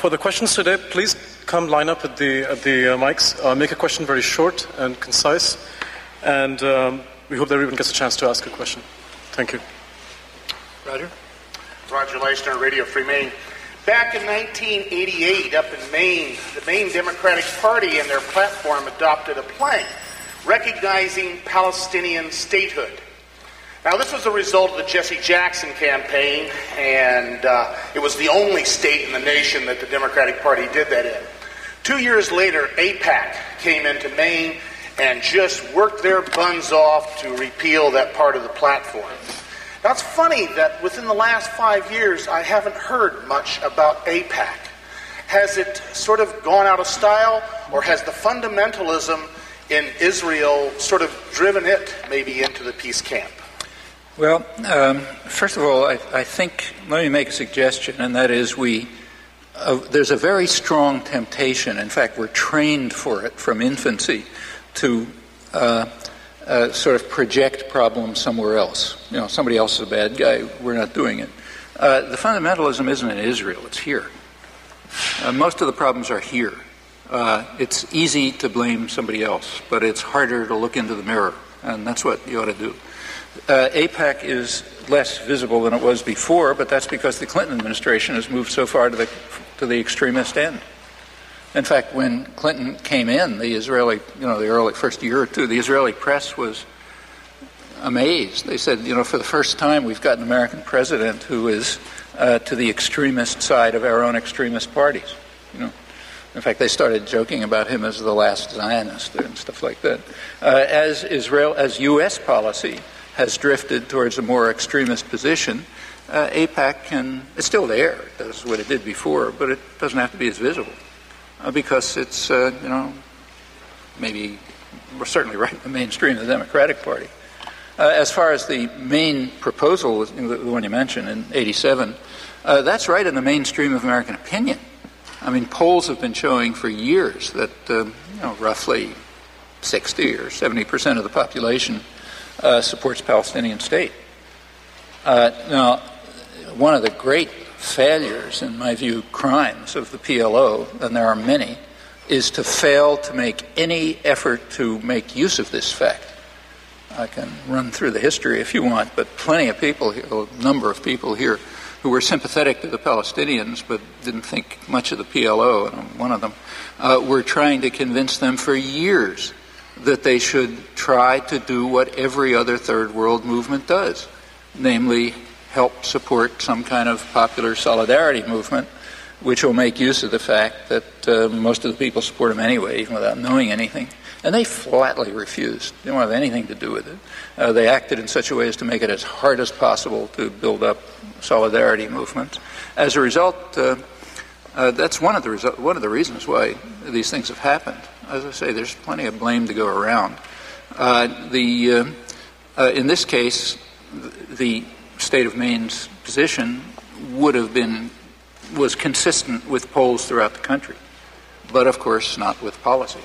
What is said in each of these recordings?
For the questions today, please come line up at the mics. Make a question very short and concise, and we hope that everyone gets a chance to ask a question. Thank you. Roger? Roger Leishner, Radio Free Maine. Back in 1988, up in Maine, the Maine Democratic Party and their platform adopted a plank recognizing Palestinian statehood. Now, this was a result of the Jesse Jackson campaign, and it was the only state in the nation that the Democratic Party did that in. 2 years later, AIPAC came into Maine and just worked their buns off to repeal that part of the platform. Now, it's funny that within the last 5 years, I haven't heard much about AIPAC. Has it sort of gone out of style, or has the fundamentalism in Israel sort of driven it maybe into the peace camp? Well, first of all, I think, let me make a suggestion, and that is there's a very strong temptation, in fact, we're trained for it from infancy, to sort of project problems somewhere else. You know, somebody else is a bad guy, we're not doing it. The fundamentalism isn't in Israel, it's here. Most of the problems are here. It's easy to blame somebody else, but it's harder to look into the mirror, and that's what you ought to do. AIPAC is less visible than it was before, but that's because the Clinton administration has moved so far to the extremist end. In fact, when Clinton came in, the early first year or two, the Israeli press was amazed. They said, for the first time we've got an American president who is to the extremist side of our own extremist parties. In fact, they started joking about him as the last Zionist and stuff like that. As U.S. policy has drifted towards a more extremist position, AIPAC it's still there. It does what it did before, but it doesn't have to be as visible. Because it's, maybe we're certainly right in the mainstream of the Democratic Party. As far as the main proposal, the one you mentioned in 87, that's right in the mainstream of American opinion. I mean, polls have been showing for years that, roughly 60 or 70% of the population supports Palestinian state. Now, one of the great failures, in my view, crimes of the PLO, and there are many, is to fail to make any effort to make use of this fact. I can run through the history if you want, but plenty of people here, a number of people here, who were sympathetic to the Palestinians but didn't think much of the PLO, and I'm one of them, were trying to convince them for years that they should try to do what every other third world movement does, namely help support some kind of popular solidarity movement, which will make use of the fact that most of the people support them anyway, even without knowing anything. And they flatly refused. They don't have anything to do with it. They acted in such a way as to make it as hard as possible to build up solidarity movements. As a result, that's one of the reasons why these things have happened. As I say, there's plenty of blame to go around. In this case, the state of Maine's position was consistent with polls throughout the country, but of course not with policy.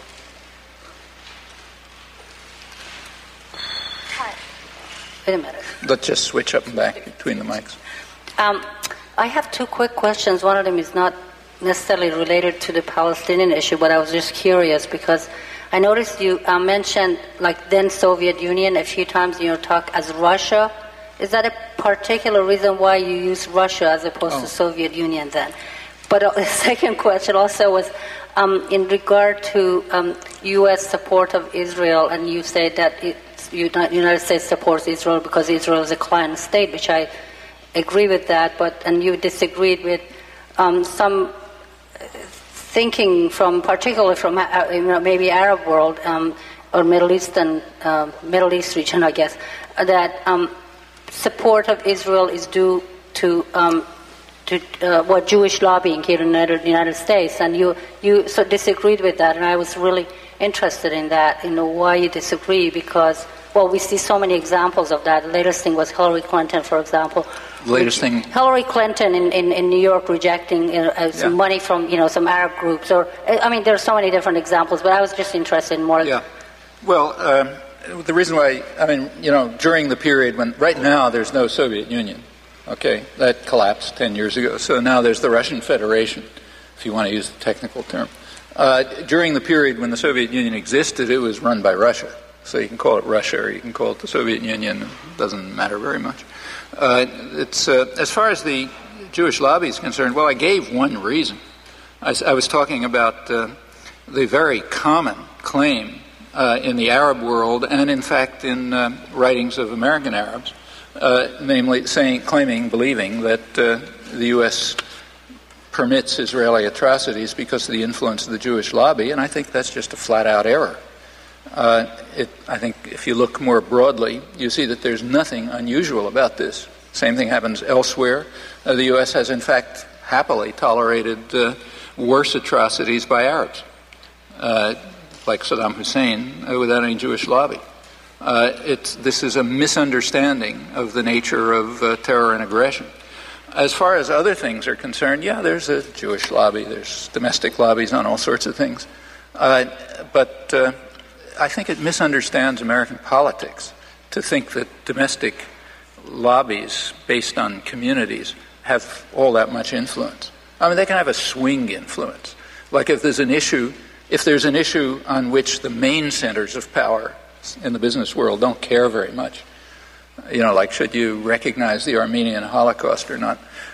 Hi. Wait a minute. Let's just switch up and back between the mics. I have two quick questions. One of them is not necessarily related to the Palestinian issue, but I was just curious because I noticed you mentioned then Soviet Union a few times in your talk as Russia. Is that a particular reason why you use Russia as opposed to Soviet Union then? But the second question also was in regard to U.S. support of Israel, and you say that the United States supports Israel because Israel is a client state, which I agree with that, and you disagreed with some thinking particularly from maybe Arab world or Middle East region, I guess, that support of Israel is due to Jewish lobbying here in the United States, and you so disagreed with that, and I was really interested in that, why you disagree, because we see so many examples of that. The latest thing was Hillary Clinton, for example. Hillary Clinton in New York rejecting some money from some Arab groups, there are so many different examples, but I was just interested in more. Yeah, well. The reason why, during the period when, right now, there's no Soviet Union, okay? That collapsed 10 years ago. So now there's the Russian Federation. if you want to use the technical term. During the period when the Soviet Union existed, it was run by Russia. So you can call it Russia or you can call it the Soviet Union. It doesn't matter very much. As far as the Jewish lobby is concerned, well, I gave one reason. I was talking about the very common claim in the Arab world and, in fact, in writings of American Arabs, namely believing that the U.S. permits Israeli atrocities because of the influence of the Jewish lobby, and I think that's just a flat-out error. I think if you look more broadly, you see that there's nothing unusual about this. Same thing happens elsewhere. The U.S. has, in fact, happily tolerated worse atrocities by Arabs, like Saddam Hussein, without any Jewish lobby. This is a misunderstanding of the nature of terror and aggression. As far as other things are concerned, yeah, there's a Jewish lobby, there's domestic lobbies on all sorts of things. But I think it misunderstands American politics to think that domestic lobbies based on communities have all that much influence. I mean, they can have a swing influence. Like if there's an issue on which the main centers of power in the business world don't care very much, like should you recognize the Armenian Holocaust or not,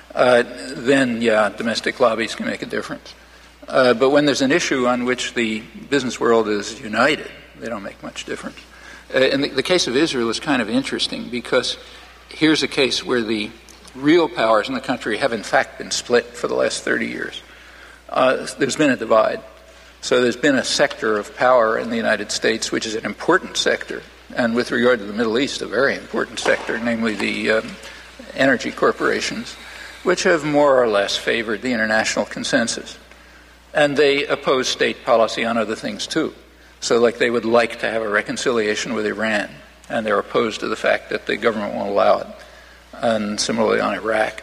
then, yeah, domestic lobbies can make a difference. But when there's an issue on which the business world is united, they don't make much difference. And the case of Israel is kind of interesting because here's a case where the real powers in the country have in fact been split for the last 30 years. There's been a divide. So there's been a sector of power in the United States which is an important sector, and with regard to the Middle East, a very important sector, namely the energy corporations, which have more or less favored the international consensus. And they oppose state policy on other things too. So like they would like to have a reconciliation with Iran, and they're opposed to the fact that the government won't allow it. And similarly on Iraq.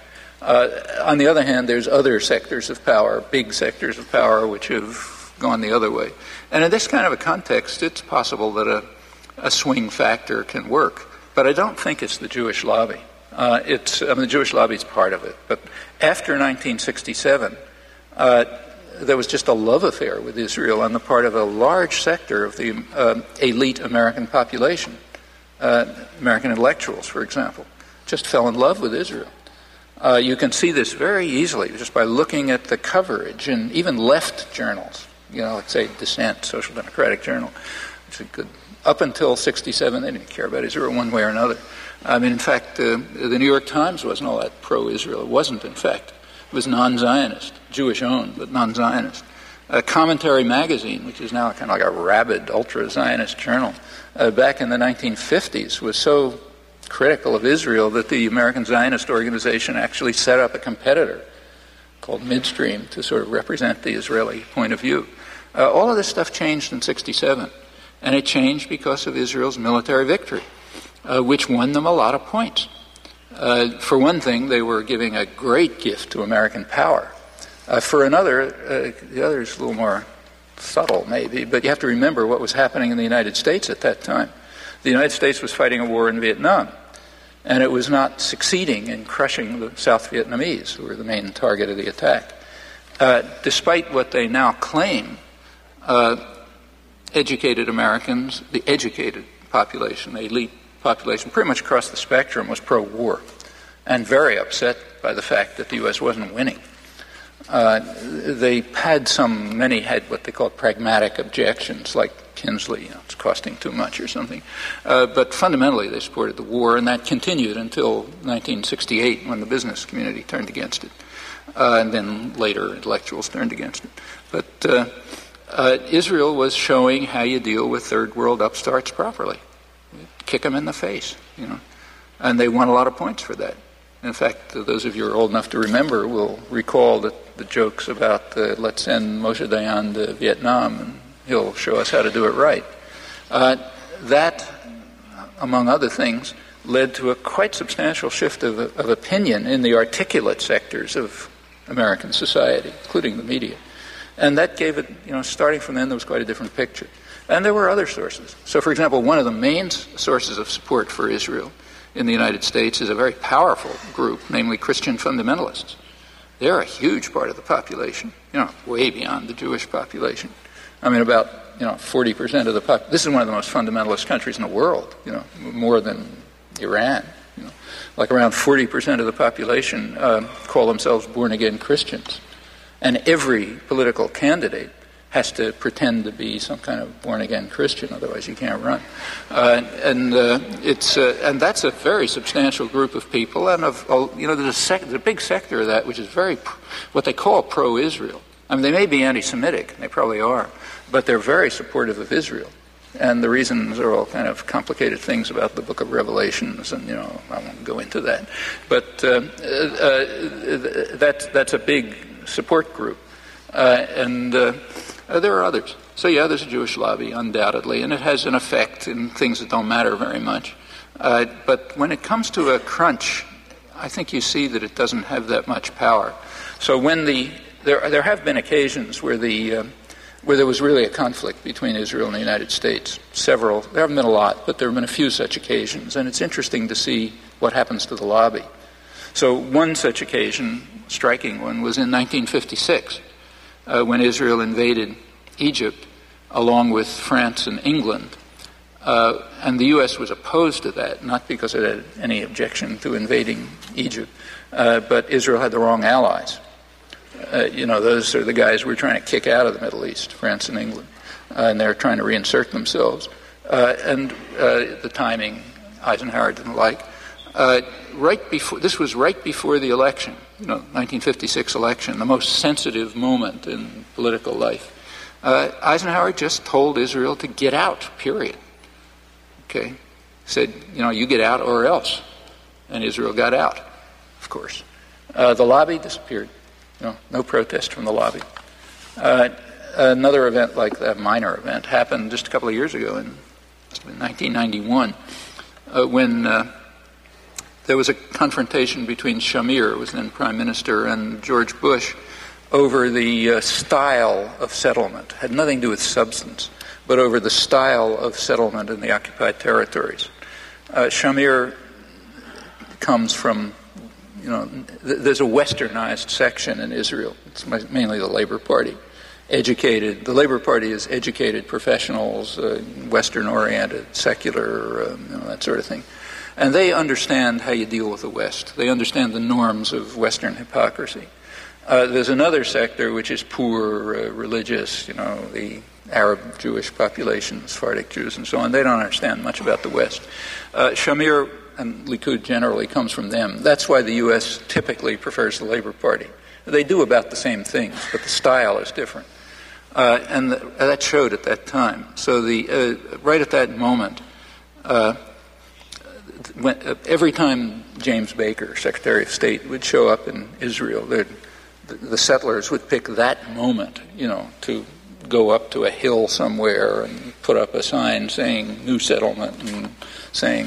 On the other hand, there's other sectors of power, big sectors of power, which have gone the other way. And in this kind of a context, it's possible that a swing factor can work. But I don't think it's the Jewish lobby. The Jewish lobby is part of it. But after 1967, there was just a love affair with Israel on the part of a large sector of the elite American population. American intellectuals, for example, just fell in love with Israel. You can see this very easily just by looking at the coverage in even left journals. Let's say Dissent, Social Democratic Journal, which is good. Up until 67, they didn't care about Israel one way or another. I mean, in fact, the New York Times wasn't all that pro-Israel. It wasn't, in fact. It was non-Zionist, Jewish-owned, but non-Zionist. Commentary Magazine, which is now kind of like a rabid, ultra-Zionist journal, back in the 1950s was so critical of Israel that the American Zionist Organization actually set up a competitor called Midstream to sort of represent the Israeli point of view. All of this stuff changed in 67, and it changed because of Israel's military victory, which won them a lot of points. For one thing, they were giving a great gift to American power. For another, the other is a little more subtle maybe, but you have to remember what was happening in the United States at that time. The United States was fighting a war in Vietnam, and it was not succeeding in crushing the South Vietnamese, who were the main target of the attack. Despite what they now claim, educated Americans, the educated population, the elite population, pretty much across the spectrum was pro-war and very upset by the fact that the U.S. wasn't winning. Many had what they called pragmatic objections, like Kinsley, it's costing too much or something. But fundamentally, they supported the war, and that continued until 1968 when the business community turned against it. And then later, intellectuals turned against it. But Israel was showing how you deal with third world upstarts properly. Kick them in the face, And they won a lot of points for that. In fact, those of you who are old enough to remember will recall that the jokes about let's send Moshe Dayan to Vietnam and he'll show us how to do it right. That, among other things, led to a quite substantial shift of opinion in the articulate sectors of American society, including the media. And that gave it, starting from then, there was quite a different picture. And there were other sources. So, for example, one of the main sources of support for Israel in the United States is a very powerful group, namely Christian fundamentalists. they're a huge part of the population, way beyond the Jewish population. I mean, about 40% of the population. This is one of the most fundamentalist countries in the world, more than Iran. Like around 40% of the population call themselves born-again Christians. And every political candidate has to pretend to be some kind of born-again Christian, otherwise you can't run. And that's a very substantial group of people, and there's a big sector of that which is what they call pro-Israel. I mean, they may be anti-Semitic, they probably are, but they're very supportive of Israel. And the reasons are all kind of complicated things about the Book of Revelations, and I won't go into that. But that's a big support group, and there are others. So there's a Jewish lobby, undoubtedly, and it has an effect in things that don't matter very much. But when it comes to a crunch, I think you see that it doesn't have that much power. So when there have been occasions where there was really a conflict between Israel and the United States. Several. There haven't been a lot, but there have been a few such occasions, and it's interesting to see what happens to the lobby. So one such occasion, striking one, was in 1956, when Israel invaded Egypt along with France and England. And the U.S. was opposed to that, not because it had any objection to invading Egypt, but Israel had the wrong allies. Those are the guys we're trying to kick out of the Middle East, France and England, and they're trying to reinsert themselves. The timing, Eisenhower didn't like. This was right before the election, 1956 election, the most sensitive moment in political life. Eisenhower just told Israel to get out, period. Okay? Said, you get out or else. And Israel got out, of course. The lobby disappeared. No protest from the lobby. Another event like that, minor event, happened just a couple of years ago in 1991 when there was a confrontation between Shamir, who was then Prime Minister, and George Bush over the style of settlement. It had nothing to do with substance, but over the style of settlement in the occupied territories. Shamir comes from there's a westernized section in Israel. It's mainly the Labor Party. The Labor Party is educated professionals, Western-oriented, secular, that sort of thing. And they understand how you deal with the West. They understand the norms of Western hypocrisy. There's another sector which is poor, religious, the Arab Jewish population, Sephardic Jews and so on. They don't understand much about the West. Shamir and Likud generally comes from them. That's why the U.S. typically prefers the Labor Party. They do about the same things, but the style is different. And that showed at that time. So right at that moment, every time James Baker, Secretary of State, would show up in Israel, the settlers would pick that moment, to go up to a hill somewhere and put up a sign saying new settlement and saying,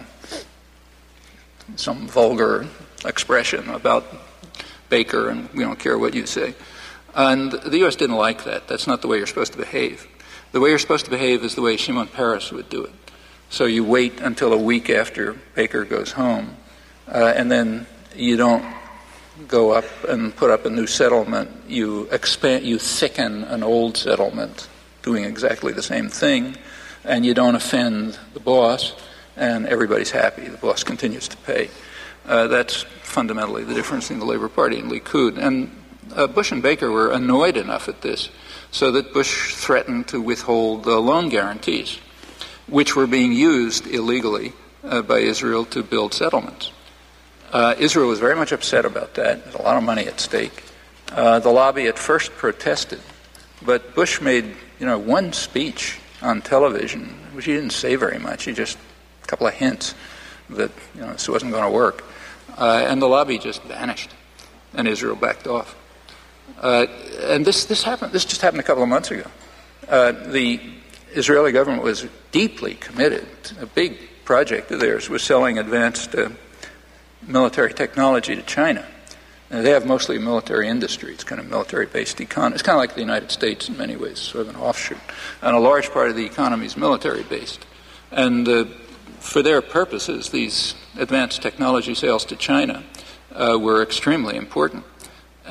some vulgar expression about Baker, and we don't care what you say. And the U.S. didn't like that. That's not the way you're supposed to behave. The way you're supposed to behave is the way Shimon Peres would do it. So you wait until a week after Baker goes home, and then you don't go up and put up a new settlement. You thicken an old settlement, doing exactly the same thing, and you don't offend the boss, and everybody's happy. The boss continues to pay. That's fundamentally the difference in the Labor Party and Likud. And Bush and Baker were annoyed enough at this so that Bush threatened to withhold loan guarantees, which were being used illegally by Israel to build settlements. Israel was very much upset about that. There's a lot of money at stake. The lobby at first protested, but Bush made one speech on television, which he didn't say very much. He just a couple of hints that this wasn't going to work, and the lobby just vanished, and Israel backed off. And this happened. This just happened a couple of months ago. The Israeli government was deeply committed. A big project of theirs was selling advanced military technology to China. They have mostly a military industry. It's kind of military-based economy. It's kind of like the United States in many ways, sort of an offshoot. And a large part of the economy is military-based. And for their purposes, these advanced technology sales to China were extremely important.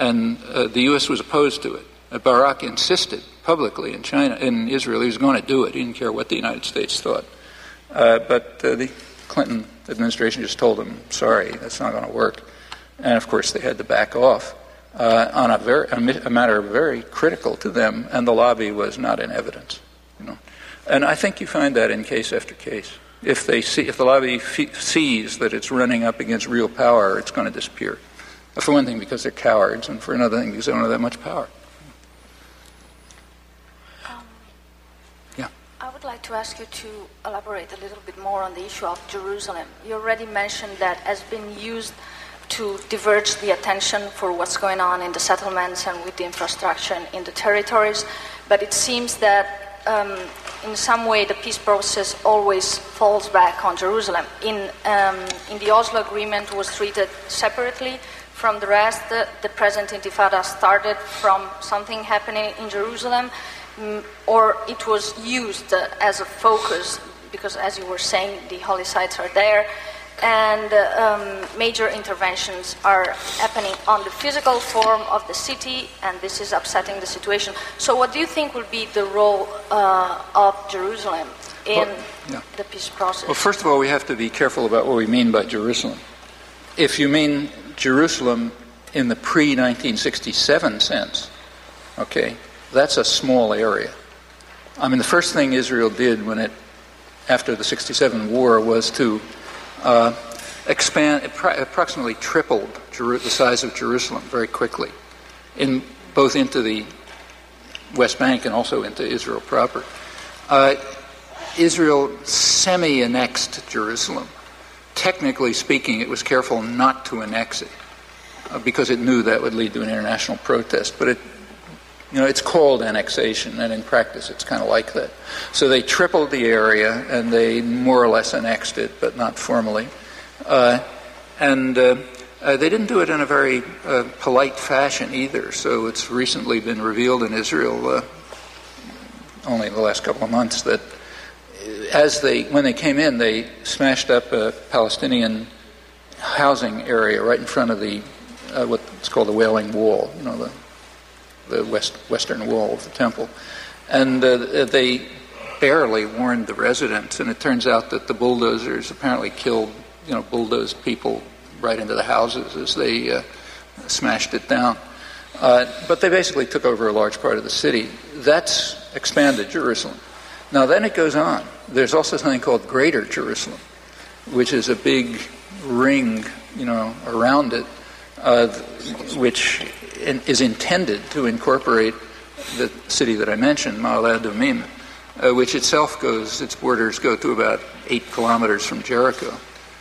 And the U.S. was opposed to it. Barak insisted publicly in Israel he was going to do it. He didn't care what the United States thought. But the Clinton administration just told him, sorry, that's not going to work. And, of course, they had to back off on a matter very critical to them, and the lobby was not in evidence. And I think you find that in case after case. If the lobby sees that it's running up against real power, it's going to disappear. For one thing, because they're cowards, and for another thing, because they don't have that much power. I would like to ask you to elaborate a little bit more on the issue of Jerusalem. You already mentioned that has been used to diverge the attention for what's going on in the settlements and with the infrastructure in the territories, but it seems that in some way the peace process always falls back on Jerusalem. In the Oslo Agreement was treated separately from the rest. The present Intifada started from something happening in Jerusalem, or it was used as a focus because, as you were saying, the holy sites are there, and major interventions are happening on the physical form of the city, and this is upsetting the situation. So what do you think will be the role of Jerusalem in the peace process? Well, first of all, we have to be careful about what we mean by Jerusalem. If you mean Jerusalem in the pre-1967 sense, okay, that's a small area. I mean, the first thing Israel did after the 67 war was to approximately tripled the size of Jerusalem very quickly, both into the West Bank and also into Israel proper. Israel semi-annexed Jerusalem. Technically speaking, it was careful not to annex it because it knew that would lead to an international protest. But it's called annexation, and in practice it's kind of like that. So they tripled the area, and they more or less annexed it, but not formally. And they didn't do it in a very polite fashion either. So it's recently been revealed in Israel, only in the last couple of months, that when they came in, they smashed up a Palestinian housing area right in front of what's called the Wailing Wall, the western wall of the temple. And they barely warned the residents, and it turns out that the bulldozers apparently bulldozed people right into the houses as they smashed it down. But they basically took over a large part of the city. That's expanded Jerusalem. Now then it goes on. There's also something called Greater Jerusalem, which is a big ring, around it, which is intended to incorporate the city that I mentioned, Ma'ale Adumim, which itself its borders go to about 8 kilometers from Jericho.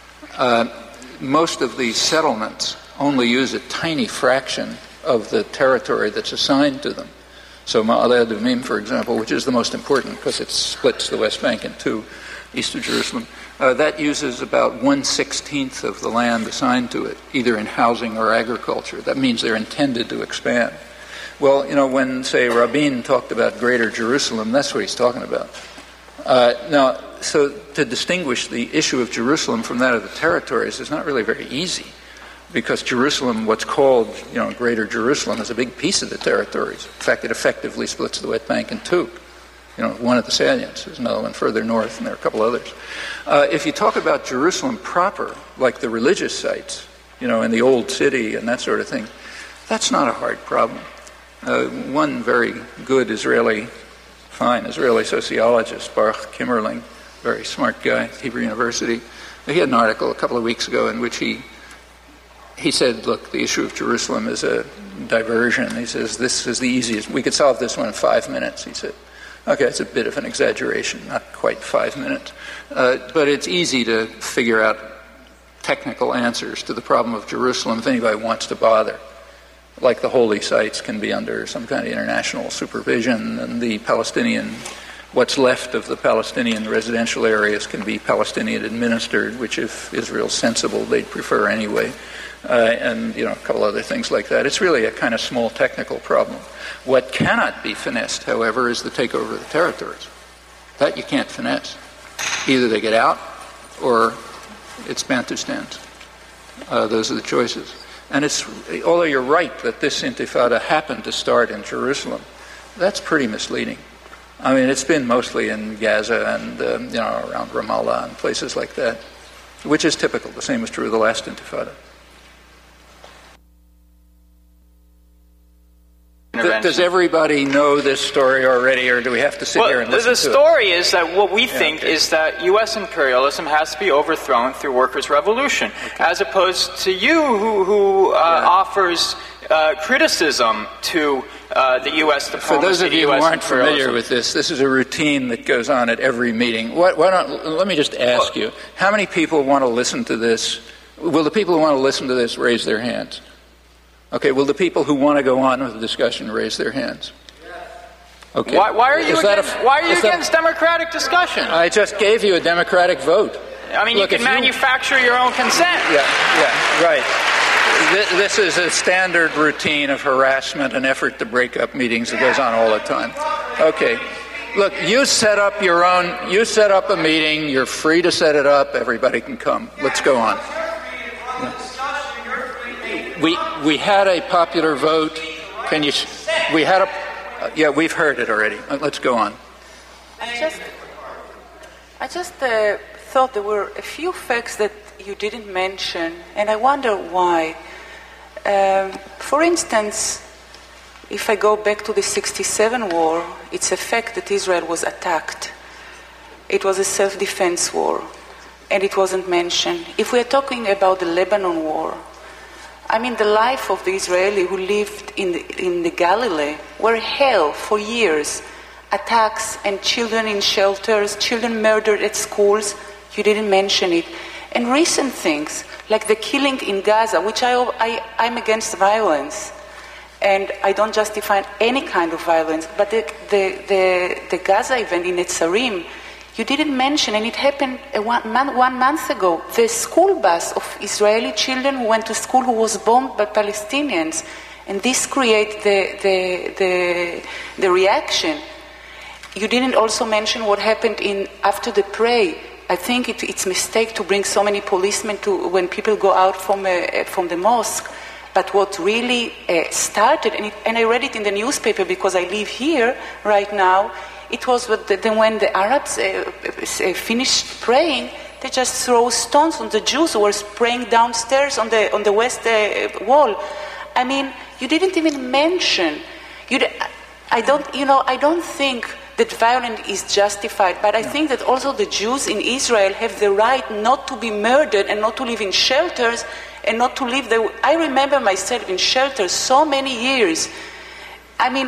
Most of these settlements only use a tiny fraction of the territory that's assigned to them. So Ma'ale Adumim, for example, which is the most important because it splits the West Bank in two, east of Jerusalem, that uses about 1/16 of the land assigned to it, either in housing or agriculture. That means they're intended to expand. Well, when, say, Rabin talked about Greater Jerusalem, that's what he's talking about. Now, so to distinguish the issue of Jerusalem from that of the territories is not really very easy, because Jerusalem, what's called, Greater Jerusalem, is a big piece of the territories. In fact, it effectively splits the West Bank in two. One at the salients, there's another one further north, and there are a couple others. If you talk about Jerusalem proper, like the religious sites, in the old city and that sort of thing, that's not a hard problem. One very good fine Israeli sociologist, Baruch Kimmerling, very smart guy, Hebrew University, he had an article a couple of weeks ago in which he said, look, the issue of Jerusalem is a diversion. He says, this is the easiest. We could solve this one in 5 minutes, he said. Okay, it's a bit of an exaggeration, not quite 5 minutes. But it's easy to figure out technical answers to the problem of Jerusalem if anybody wants to bother. Like the holy sites can be under some kind of international supervision, and what's left of the Palestinian residential areas can be Palestinian administered, which if Israel's sensible, they'd prefer anyway. And a couple other things like that. It's really a kind of small technical problem. What cannot be finessed, however, is the takeover of the territories. That you can't finesse. Either they get out, or it's Bantustans. Those are the choices. And although you're right that this intifada happened to start in Jerusalem, that's pretty misleading. I mean, it's been mostly in Gaza and around Ramallah and places like that, which is typical. The same was true of the last intifada. Does everybody know this story already, or do we have to sit here and listen to it? The story is that what we think is that U.S. imperialism has to be overthrown through workers' revolution, as opposed to you who offers criticism to the U.S. diplomacy. For those of you who aren't familiar with this is a routine that goes on at every meeting. Let me just ask you, how many people want to listen to this? Will the people who want to listen to this raise their hands? Okay, will the people who want to go on with the discussion raise their hands? Okay. Why are you against democratic discussion? I just gave you a democratic vote. I mean, look, you can manufacture your own consent. Yeah, right. This is a standard routine of harassment and effort to break up meetings that goes on all the time. Okay. Look, you set up a meeting, you're free to set it up, everybody can come. Let's go on. We had a popular vote. We've heard it already. Let's go on. I just thought there were a few facts that you didn't mention, and I wonder why. For instance, if I go back to the 67 war, it's a fact that Israel was attacked. It was a self-defense war, and it wasn't mentioned. If we are talking about the Lebanon war, I mean, the life of the Israeli who lived in the Galilee were hell for years. Attacks and children in shelters, children murdered at schools. You didn't mention it. And recent things, like the killing in Gaza, which I'm against violence. And I don't justify any kind of violence. But the Gaza event in Netzarim, you didn't mention, and it happened 1 month ago. The school bus of Israeli children who went to school who was bombed by Palestinians. And this created the reaction. You didn't also mention what happened after the prayer. I think it's a mistake to bring so many policemen when people go out from the mosque. But what really started, and I read it in the newspaper because I live here right now, it was when the Arabs finished praying, they just throw stones on the Jews who were praying downstairs on the west wall. I mean, you didn't even mention. I don't think that violence is justified, but I think that also the Jews in Israel have the right not to be murdered and not to live in shelters and not to live there. I remember myself in shelters so many years. I mean,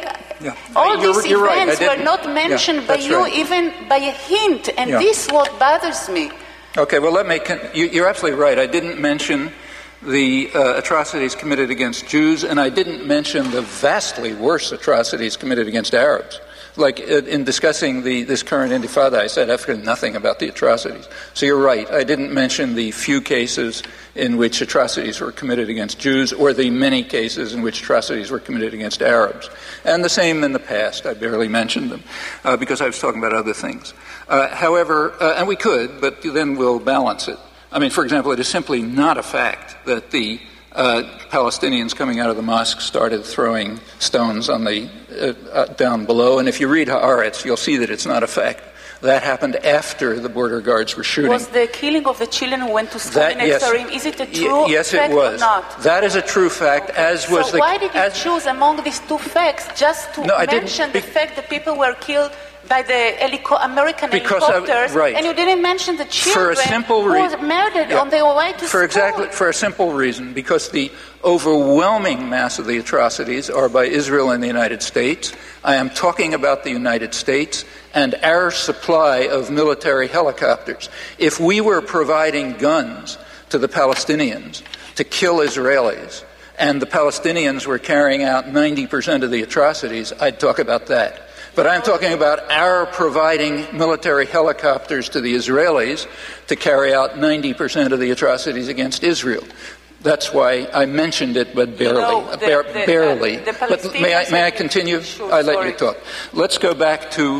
all these events were not mentioned by you, even by a hint, and this is what bothers me. Okay, well, you're absolutely right. I didn't mention the atrocities committed against Jews, and I didn't mention the vastly worse atrocities committed against Arabs. Like in discussing this current intifada, I said absolutely nothing about the atrocities. So you're right. I didn't mention the few cases in which atrocities were committed against Jews or the many cases in which atrocities were committed against Arabs. And the same in the past. I barely mentioned them because I was talking about other things. However, and we could, but then we'll balance it. I mean, for example, it is simply not a fact that the Palestinians coming out of the mosque started throwing stones on the down below. And if you read Haaretz, you'll see that it's not a fact. That happened after the border guards were shooting. Was the killing of the children who went to school in Netzarim, is it a true fact or not? That is a true fact, as was so why did you choose among these two facts just to mention the fact that people were killed by the American helicopters, and you didn't mention the children who were murdered on their way to school? For a simple reason, because the overwhelming mass of the atrocities are by Israel and the United States. I am talking about the United States and our supply of military helicopters. If we were providing guns to the Palestinians to kill Israelis, and the Palestinians were carrying out 90% of the atrocities, I'd talk about that. But I'm talking about our providing military helicopters to the Israelis to carry out 90% of the atrocities against Israel. That's why I mentioned it, but barely. Barely. But may I continue? Sure, I let you talk. Let's go back to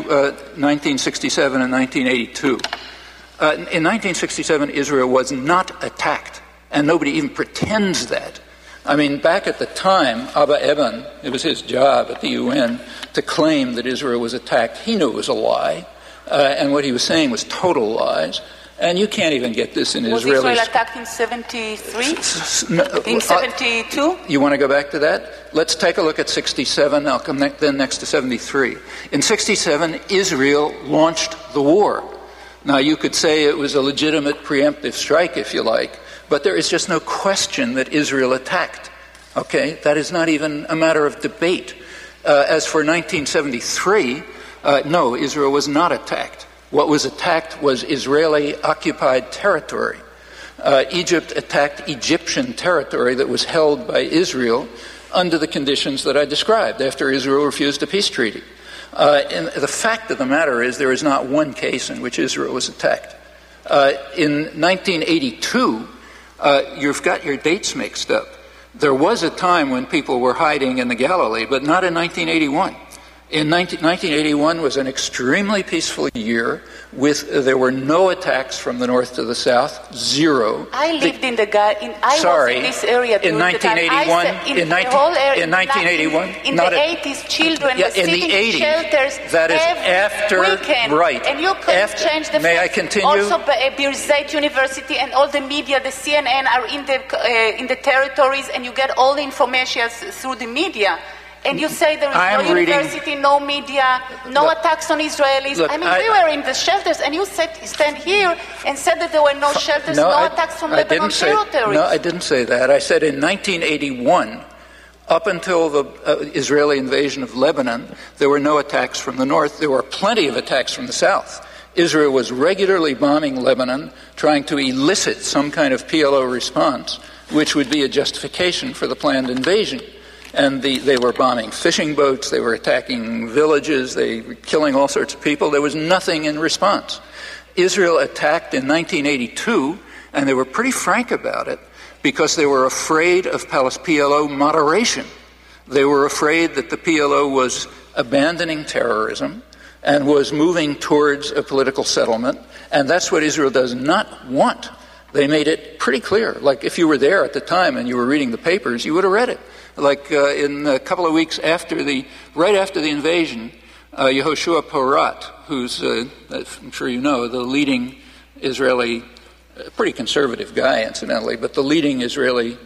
1967 and 1982. In 1967, Israel was not attacked, and nobody even pretends that. I mean, back at the time, Abba Eban, it was his job at the UN to claim that Israel was attacked. He knew it was a lie, and what he was saying was total lies. And you can't even get this in Israeli... Was Israel attacked in 73? In 72? You want to go back to that? Let's take a look at 67. I'll come then next to 73. In 67, Israel launched the war. Now, you could say it was a legitimate preemptive strike, if you like, but there is just no question that Israel attacked. Okay? That is not even a matter of debate. As for 1973, no, Israel was not attacked. What was attacked was Israeli-occupied territory. Egypt attacked Egyptian territory that was held by Israel under the conditions that I described, after Israel refused a peace treaty. And the fact of the matter is there is not one case in which Israel was attacked. In 1982, you've got your dates mixed up. There was a time when people were hiding in the Galilee, but not in 1981. In 1981 was an extremely peaceful year. There were no attacks from the north to the south, zero. I lived in was in this area in 1981. In the 80s, children were sitting in shelters. That is after weekend, right. And you couldn't change the May fact. I continue? Also, Birzeit University and all the media, the CNN, are in the territories, and you get all the information through the media. And you say there is no university, no media, no attacks on Israelis. We were in the shelters, and you stand here and said that there were no shelters, no attacks on Lebanon territories. No, I didn't say that. I said in 1981, up until the Israeli invasion of Lebanon, there were no attacks from the north. There were plenty of attacks from the south. Israel was regularly bombing Lebanon, trying to elicit some kind of PLO response, which would be a justification for the planned invasion. And they were bombing fishing boats, they were attacking villages, they were killing all sorts of people. There was nothing in response. Israel attacked in 1982, and they were pretty frank about it, because they were afraid of PLO moderation. They were afraid that the PLO was abandoning terrorism and was moving towards a political settlement, and that's what Israel does not want. They made it pretty clear. Like, if you were there at the time and you were reading the papers, you would have read it. Like in a couple of weeks right after the invasion, Yehoshua Porat, who's, I'm sure you know, the leading Israeli, pretty conservative guy, incidentally, but the leading Israeli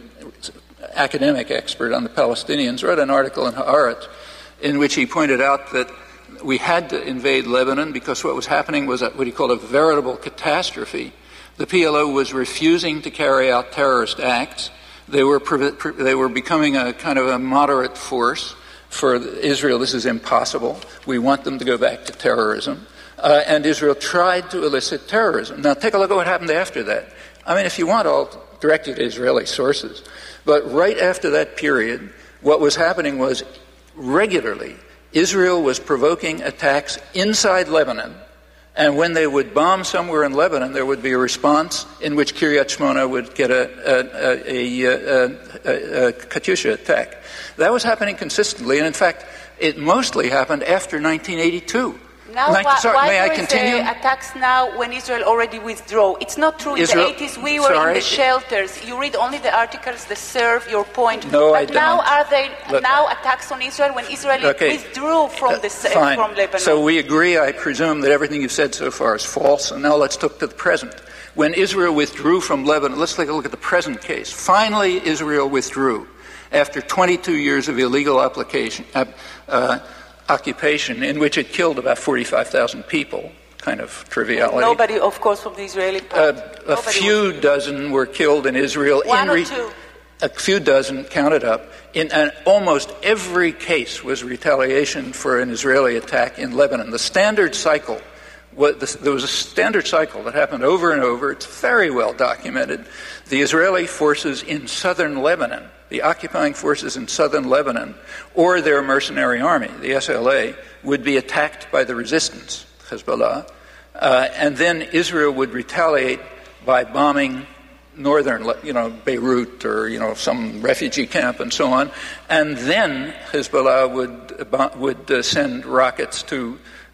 academic expert on the Palestinians, wrote an article in Haaretz in which he pointed out that we had to invade Lebanon because what was happening was what he called a veritable catastrophe. The PLO was refusing to carry out terrorist acts. They were becoming a kind of a moderate force. For Israel, this is impossible. We want them to go back to terrorism. And Israel tried to elicit terrorism. Now, take a look at what happened after that. I mean, if you want, I'll direct you to Israeli sources. But right after that period, what was happening was regularly Israel was provoking attacks inside Lebanon. And when they would bomb somewhere in Lebanon, there would be a response in which Kiryat Shmona would get a Katyusha attack. That was happening consistently, and in fact, it mostly happened after 1982. Now, why there is attacks now when Israel already withdrew? It's not true. In the 80s, we were in the shelters. You read only the articles that serve your point. No, but I don't. Now, are there now attacks on Israel when Israel withdrew from from Lebanon? So we agree, I presume, that everything you've said so far is false, and now let's look to the present. When Israel withdrew from Lebanon, let's take a look at the present case. Finally, Israel withdrew after 22 years of illegal occupation in which it killed about 45,000 people, kind of triviality. Nobody, of course, from the Israeli part. A few dozen were killed in Israel. One or two? A few dozen, counted up. And almost every case was retaliation for an Israeli attack in Lebanon. The standard cycle, there was a standard cycle that happened over and over. It's very well documented. The Israeli forces in southern Lebanon, the occupying forces in southern Lebanon, or their mercenary army, the SLA, would be attacked by the resistance, Hezbollah, and then Israel would retaliate by bombing northern, Beirut or, some refugee camp and so on, and then Hezbollah would send rockets to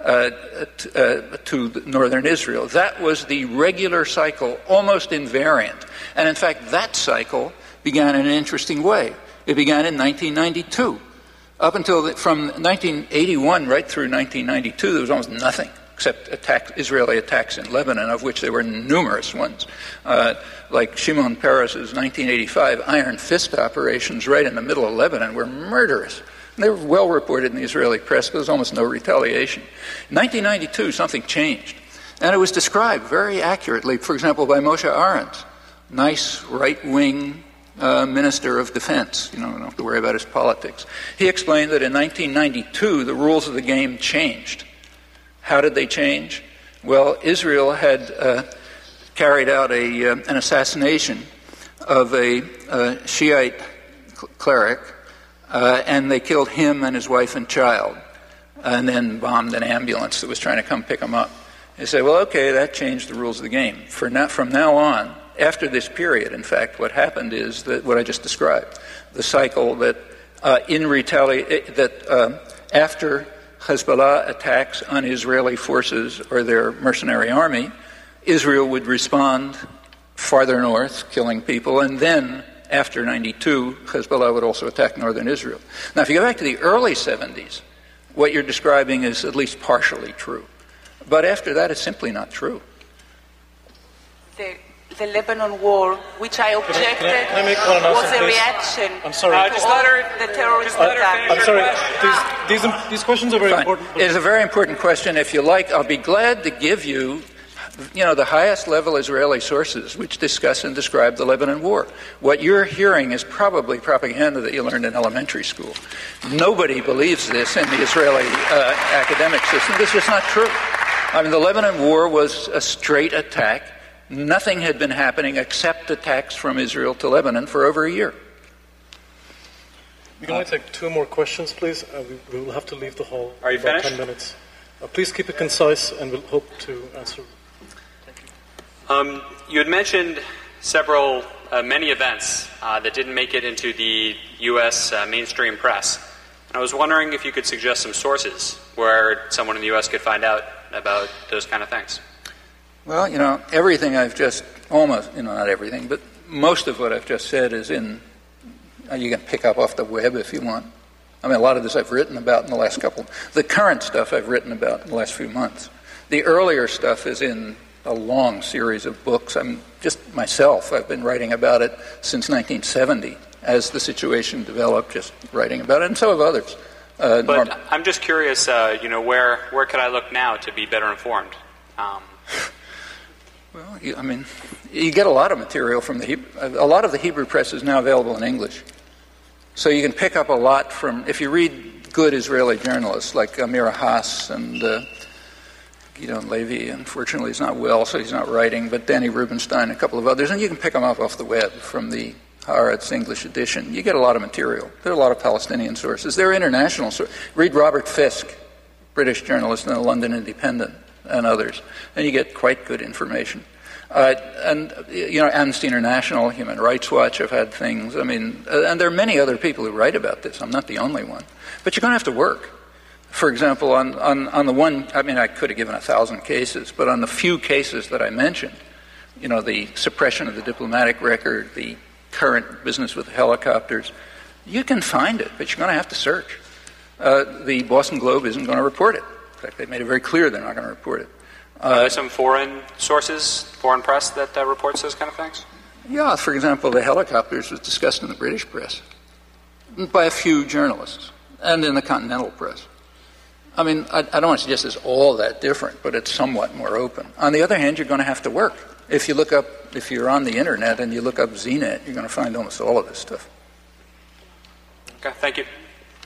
northern Israel. That was the regular cycle, almost invariant. And in fact, that cycle began in an interesting way. It began in 1992. Up until from 1981 right through 1992, there was almost nothing except Israeli attacks in Lebanon, of which there were numerous ones, like Shimon Peres's 1985 Iron Fist operations right in the middle of Lebanon were murderous. And they were well reported in the Israeli press, but there was almost no retaliation. In 1992, something changed. And it was described very accurately, for example, by Moshe Arens, nice right-wing Minister of Defense. You know, don't have to worry about his politics. He explained that in 1992, the rules of the game changed. How did they change? Well, Israel had carried out an assassination of a Shiite cleric, and they killed him and his wife and child, and then bombed an ambulance that was trying to come pick him up. They say, well, okay, that changed the rules of the game. From now on, after this period, in fact, what happened is that what I just described, the cycle that after Hezbollah attacks on Israeli forces or their mercenary army, Israel would respond farther north, killing people, and then after 92, Hezbollah would also attack northern Israel. Now, if you go back to the early 70s, what you're describing is at least partially true. But after that, it's simply not true. The Lebanon war, which I objected, can I make one was announcement, a please? reaction I'm sorry. to all the terrorist attacks. I'm sorry. These questions are very Fine. important. It is a very important question. If you like, I'll be glad to give you, the highest level Israeli sources which discuss and describe the Lebanon war. What you're hearing is probably propaganda that you learned in elementary school. Nobody believes this in the Israeli academic system. This is not true. I mean, the Lebanon war was a straight attack. Nothing had been happening except attacks from Israel to Lebanon for over a year. We can only take two more questions, please. We will have to leave the hall Are you in about finished? 10 minutes. Please keep it concise, and we'll hope to answer. Thank you. You had mentioned many events that didn't make it into the U.S. Mainstream press. And I was wondering if you could suggest some sources where someone in the U.S. could find out about those kind of things. Well, everything I've just almost, not everything, but most of what I've just said is you can pick up off the web if you want. I mean, a lot of this I've written about in the last the current stuff I've written about in the last few months. The earlier stuff is in a long series of books. I've been writing about it since 1970 as the situation developed, just writing about it, and so have others. But I'm just curious, where could I look now to be better informed? Well, you get a lot of material from a lot of the Hebrew press is now available in English. So you can pick up a lot from, if you read good Israeli journalists like Amir Haas and Gideon Levy, unfortunately he's not well, so he's not writing, but Danny Rubenstein, a couple of others, and you can pick them up off the web from the Haaretz English edition. You get a lot of material. There are a lot of Palestinian sources. There are international sources. Read Robert Fisk, British journalist in the London Independent, and others, and you get quite good information. Amnesty International, Human Rights Watch have had things. And there are many other people who write about this. I'm not the only one. But you're going to have to work. For example, on the one, I could have given 1,000 cases, but on the few cases that I mentioned, the suppression of the diplomatic record, the current business with helicopters, you can find it, but you're going to have to search. The Boston Globe isn't going to report it. In fact, they made it very clear they're not going to report it. Are there some foreign sources, foreign press that reports those kind of things? Yeah, for example, the helicopters was discussed in the British press by a few journalists and in the continental press. I don't want to suggest it's all that different, but it's somewhat more open. On the other hand, you're going to have to work. If you're on the internet and you look up ZNet, you're going to find almost all of this stuff. Okay, thank you.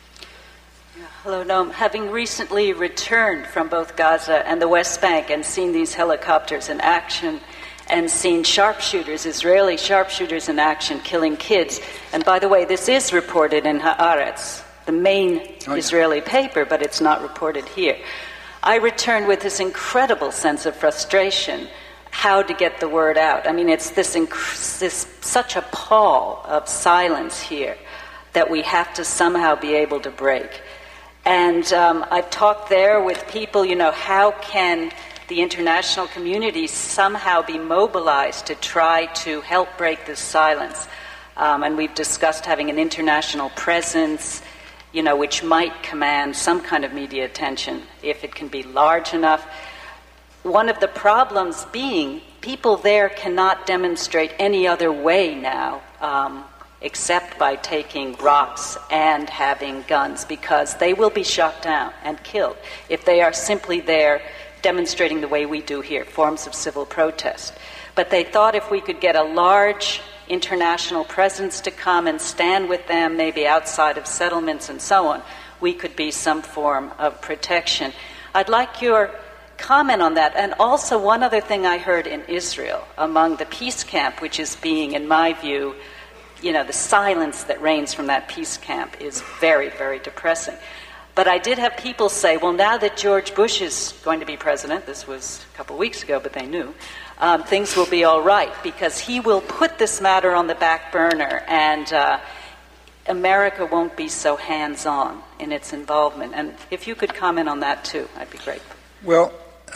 Hello, Noam. Having recently returned from both Gaza and the West Bank and seen these helicopters in action and seen sharpshooters, Israeli sharpshooters in action killing kids, and by the way, this is reported in Haaretz, the main Israeli paper, but it's not reported here. I returned with this incredible sense of frustration, how to get the word out. It's this such a pall of silence here that we have to somehow be able to break. And I've talked there with people, how can the international community somehow be mobilized to try to help break this silence? and we've discussed having an international presence, which might command some kind of media attention if it can be large enough. One of the problems being people there cannot demonstrate any other way now except by taking rocks and having guns, because they will be shot down and killed if they are simply there demonstrating the way we do here, forms of civil protest. But they thought if we could get a large international presence to come and stand with them, maybe outside of settlements and so on, we could be some form of protection. I'd like your comment on that. And also one other thing I heard in Israel among the peace camp, which is being, in my view, the silence that reigns from that peace camp is very, very depressing. But I did have people say, well, now that George Bush is going to be president, this was a couple of weeks ago, but they knew, things will be all right, because he will put this matter on the back burner, and America won't be so hands-on in its involvement. And if you could comment on that, too, I'd be grateful. Well,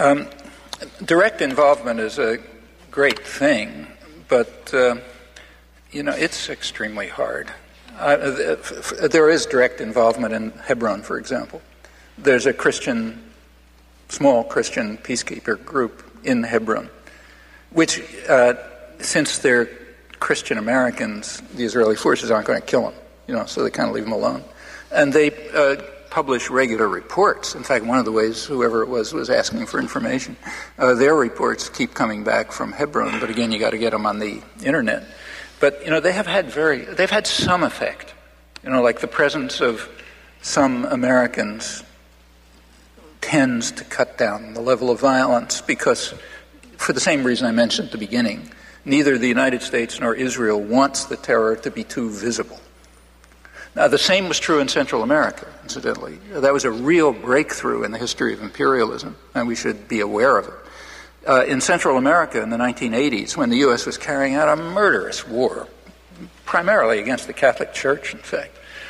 direct involvement is a great thing, but, it's extremely hard. There is direct involvement in Hebron, for example. There's a small Christian peacekeeper group in Hebron, which, since they're Christian Americans, the Israeli forces aren't going to kill them, so they kind of leave them alone. And they publish regular reports. In fact, one of the ways whoever it was asking for information. Their reports keep coming back from Hebron, but again, you got to get them on the internet. But, they've had some effect. Like the presence of some Americans tends to cut down the level of violence because, for the same reason I mentioned at the beginning, neither the United States nor Israel wants the terror to be too visible. Now, the same was true in Central America, incidentally. That was a real breakthrough in the history of imperialism, and we should be aware of it. In Central America in the 1980s, when the U.S. was carrying out a murderous war, primarily against the Catholic Church, in fact,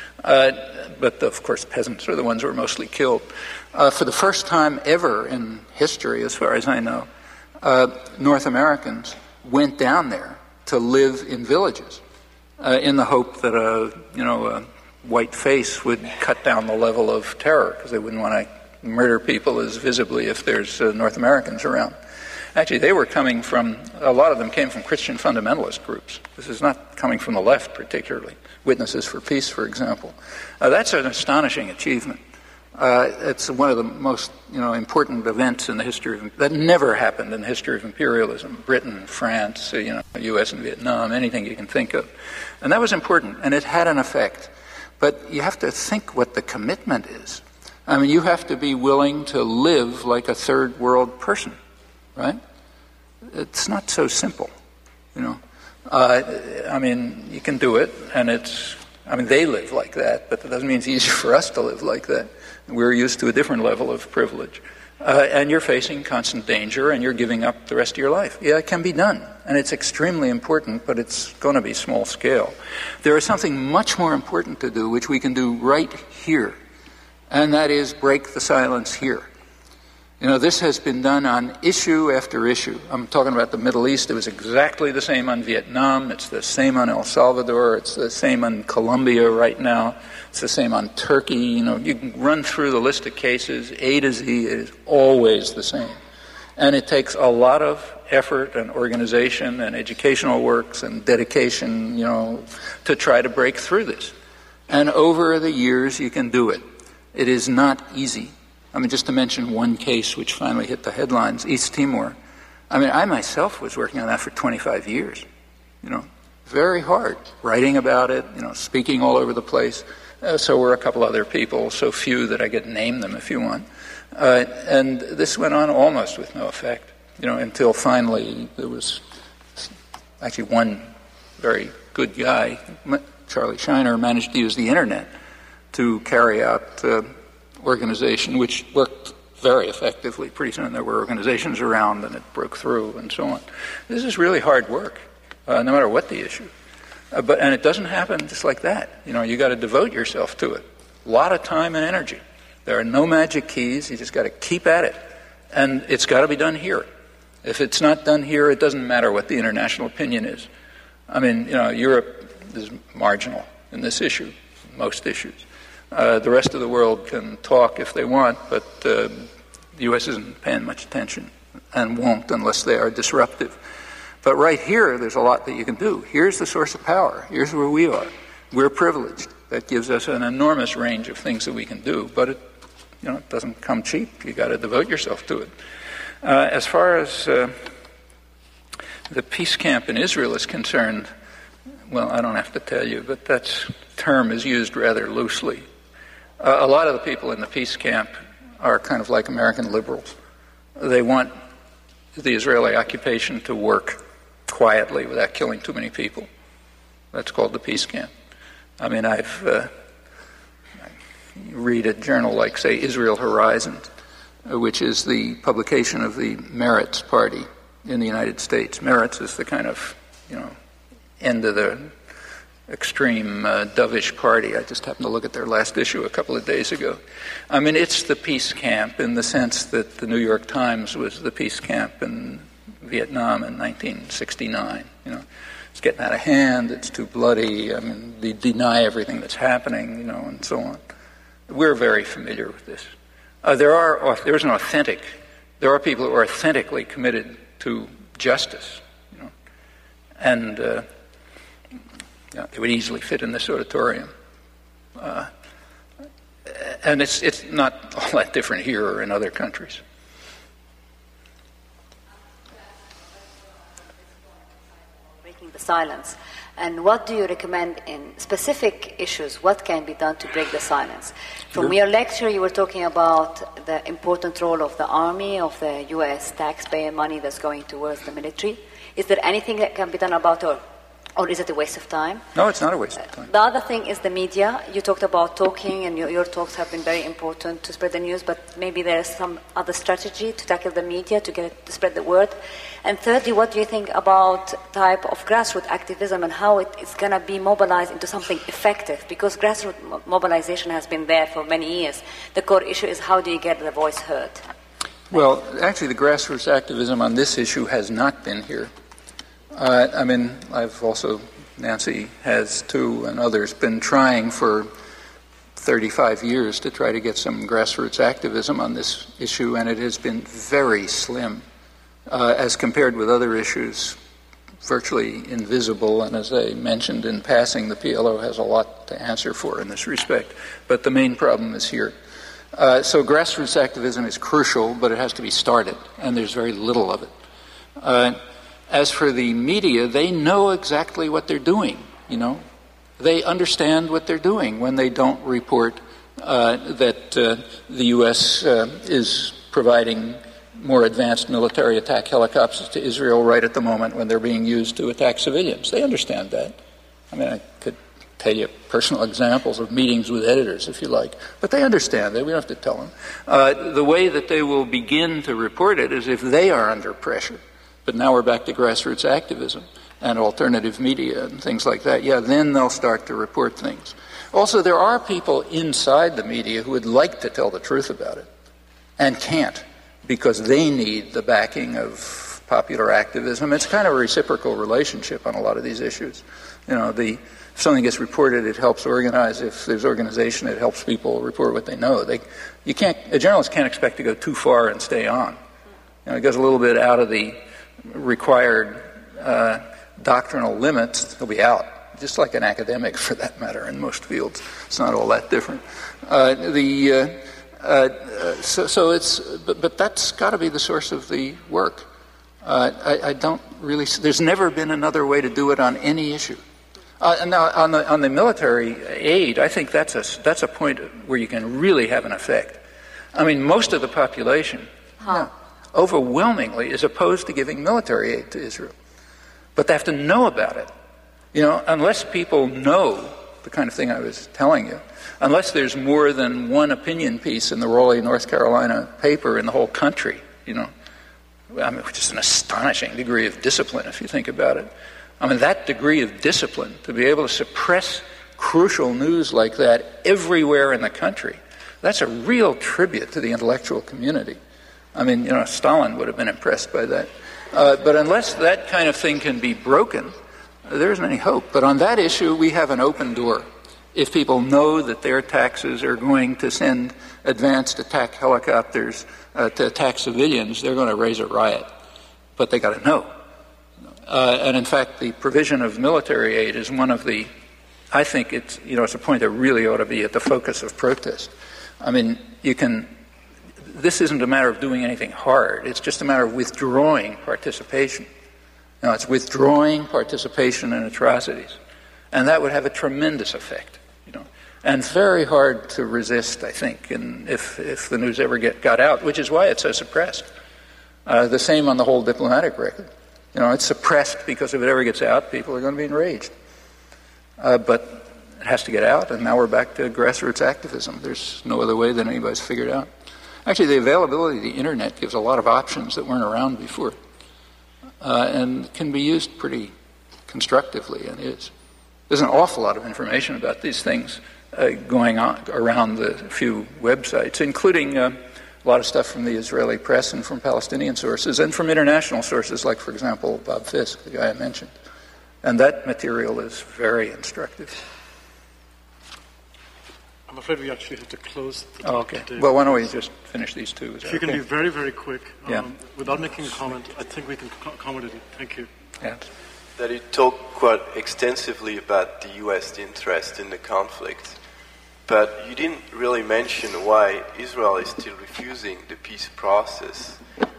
but of course peasants are the ones who were mostly killed. For the first time ever in history, as far as I know, North Americans went down there to live in villages in the hope that a white face would cut down the level of terror, because they wouldn't want to murder people as visibly if there's North Americans around. Actually, they were coming from, a lot of them came from Christian fundamentalist groups. This is not coming from the left particularly. Witnesses for Peace, for example. That's an astonishing achievement. It's one of the most, important events in the history of, that never happened in the history of imperialism. Britain, France, U.S. and Vietnam, anything you can think of. And that was important, and it had an effect. But you have to think what the commitment is. I mean, you have to be willing to live like a third world person. Right? It's not so simple, you can do it, and they live like that, but that doesn't mean it's easy for us to live like that. We're used to a different level of privilege. And you're facing constant danger, and you're giving up the rest of your life. Yeah, it can be done, and it's extremely important, but it's going to be small scale. There is something much more important to do, which we can do right here, and that is break the silence here. This has been done on issue after issue. I'm talking about the Middle East. It was exactly the same on Vietnam. It's the same on El Salvador. It's the same on Colombia right now. It's the same on Turkey. You can run through the list of cases, A to Z. It is always the same. And it takes a lot of effort and organization and educational works and dedication, to try to break through this. And over the years, you can do it. It is not easy. Just to mention one case which finally hit the headlines, East Timor. I myself was working on that for 25 years. Very hard. Writing about it, speaking all over the place. So were a couple other people, so few that I could name them if you want. And this went on almost with no effect, until finally there was actually one very good guy, Charlie Shiner, managed to use the internet to carry out organization, which worked very effectively. Pretty soon there were organizations around, and it broke through, and so on. This is really hard work, no matter what the issue. And it doesn't happen just like that. You got to devote yourself to it. A lot of time and energy. There are no magic keys. You just got to keep at it. And it's got to be done here. If it's not done here, it doesn't matter what the international opinion is. Europe is marginal in this issue, most issues. The rest of the world can talk if they want, but the U.S. isn't paying much attention and won't unless they are disruptive. But right here, there's a lot that you can do. Here's the source of power. Here's where we are. We're privileged. That gives us an enormous range of things that we can do, but it doesn't come cheap. You got to devote yourself to it. As far as the peace camp in Israel is concerned, well, I don't have to tell you, but that term is used rather loosely. A lot of the people in the peace camp are kind of like American liberals. They want the Israeli occupation to work quietly without killing too many people. That's called the peace camp. I mean, I read a journal like, say, Israel Horizon, which is the publication of the Meretz party in the United States. Meretz is the kind of, end of the extreme dovish party. I just happened to look at their last issue a couple of days ago. I mean, it's the peace camp in the sense that the New York Times was the peace camp in Vietnam in 1969. It's getting out of hand, it's too bloody, I mean, they deny everything that's happening, and so on. We're very familiar with this. There are people who are authentically committed to justice, and they would easily fit in this auditorium. And it's not all that different here or in other countries. Breaking the silence. And what do you recommend in specific issues? What can be done to break the silence? From your lecture, you were talking about the important role of the army, of the U.S. taxpayer money that's going towards the military. Is there anything that can be done about it, or is it a waste of time? No, it's not a waste of time. The other thing is the media. You talked about talking, and your talks have been very important to spread the news, but maybe there is some other strategy to tackle the media to spread the word. And thirdly, what do you think about type of grassroots activism and how it is going to be mobilized into something effective? Because grassroots mobilization has been there for many years. The core issue is how do you get the voice heard? Well, actually, the grassroots activism on this issue has not been here. I've also, Nancy has too, and others, been trying for 35 years to try to get some grassroots activism on this issue, and it has been very slim. As compared with other issues, virtually invisible, and as I mentioned in passing, the PLO has a lot to answer for in this respect. But the main problem is here. So grassroots activism is crucial, but it has to be started, and there's very little of it. As for the media, they know exactly what they're doing, They understand what they're doing when they don't report that the U.S. is providing more advanced military attack helicopters to Israel right at the moment when they're being used to attack civilians. They understand that. I could tell you personal examples of meetings with editors, if you like. But they understand that. We don't have to tell them. The way that they will begin to report it is if they are under pressure. But now we're back to grassroots activism and alternative media and things like that. Yeah, then they'll start to report things. Also, there are people inside the media who would like to tell the truth about it and can't, because they need the backing of popular activism. It's kind of a reciprocal relationship on a lot of these issues. If something gets reported, it helps organize. If there's organization, it helps people report what they know. A journalist can't expect to go too far and stay on. It goes a little bit out of the required doctrinal limits, he'll be out. Just like an academic, for that matter, in most fields. It's not all that different. But that's got to be the source of the work. I don't really. There's never been another way to do it on any issue. Now, on the military aid, I think that's a point where you can really have an effect. Most of the population, overwhelmingly, is opposed to giving military aid to Israel, but they have to know about it. Unless people know the kind of thing I was telling you. Unless there's more than one opinion piece in the Raleigh, North Carolina paper in the whole country, which is an astonishing degree of discipline if you think about it. That degree of discipline, to be able to suppress crucial news like that everywhere in the country, that's a real tribute to the intellectual community. Stalin would have been impressed by that. But unless that kind of thing can be broken, there isn't any hope. But on that issue, we have an open door. If people know that their taxes are going to send advanced attack helicopters to attack civilians, they're going to raise a riot. But they got to know. And in fact, the provision of military aid is one of the, I think it's a point that really ought to be at the focus of protest. I mean, this isn't a matter of doing anything hard. It's just a matter of withdrawing participation. It's withdrawing participation in atrocities. And that would have a tremendous effect, and very hard to resist, I think, and if the news ever got out, which is why it's so suppressed. The same on the whole diplomatic record. It's suppressed because if it ever gets out, people are going to be enraged. But it has to get out, and now we're back to grassroots activism. There's no other way than anybody's figured out. Actually, the availability of the Internet gives a lot of options that weren't around before, and can be used pretty constructively, and is. There's an awful lot of information about these things going on around the few websites, including a lot of stuff from the Israeli press and from Palestinian sources and from international sources like, for example, Bob Fisk, the guy I mentioned. And that material is very instructive. I'm afraid we actually have to close the talk today. Well, why don't we just finish these two? If you can be very, very quick, yeah. Without making a comment, I think we can accommodate it. Thank you. Yeah. That you talked quite extensively about the U.S. interest in the conflict, but you didn't really mention why Israel is still refusing the peace process.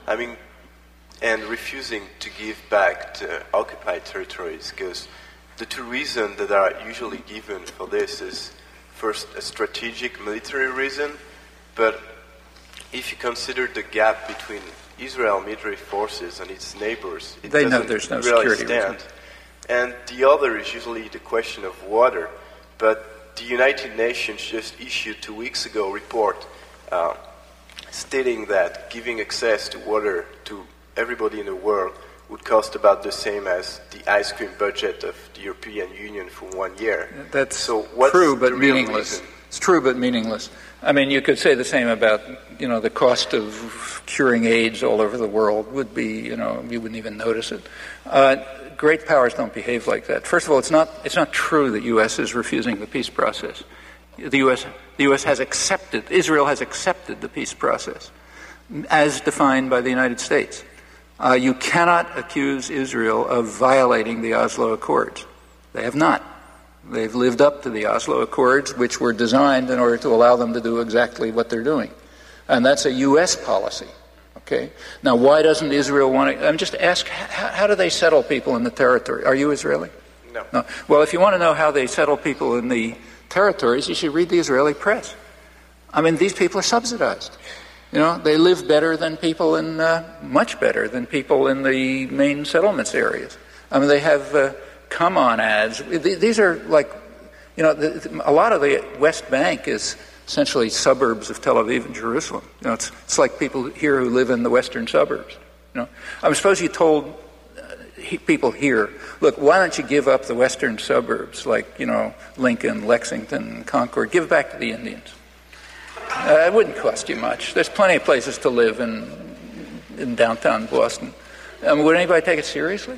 And refusing to give back the occupied territories, because the two reasons that are usually given for this is, first, a strategic military reason, but if you consider the gap between Israel military forces and its neighbors, it doesn't there's no really security stand. reason. And the other is usually the question of water. But the United Nations just issued 2 weeks ago a report stating that giving access to water to everybody in the world would cost about the same as the ice cream budget of the European Union for 1 year. That's true, but meaningless. Reason? It's true, but meaningless. I mean, you could say the same about, the cost of curing AIDS all over the world would be, you wouldn't even notice it. Great powers don't behave like that. First of all, it's not true that U.S. is refusing the peace process. The U.S. has accepted, Israel has accepted the peace process as defined by the United States. You cannot accuse Israel of violating the Oslo Accords. They have not. They've lived up to the Oslo Accords, which were designed in order to allow them to do exactly what they're doing. And that's a U.S. policy. Okay. Now, why doesn't Israel want to... just ask, how do they settle people in the territory? Are you Israeli? No. Well, if you want to know how they settle people in the territories, you should read the Israeli press. These people are subsidized. They live better than people in... much better than people in the main settlements areas. They have come-on ads. These are like... a lot of the West Bank is essentially suburbs of Tel Aviv and Jerusalem. It's like people here who live in the western suburbs. Suppose you told people here, look, why don't you give up the western suburbs like, Lincoln, Lexington, Concord, give it back to the Indians. It wouldn't cost you much. There's plenty of places to live in downtown Boston. Would anybody take it seriously?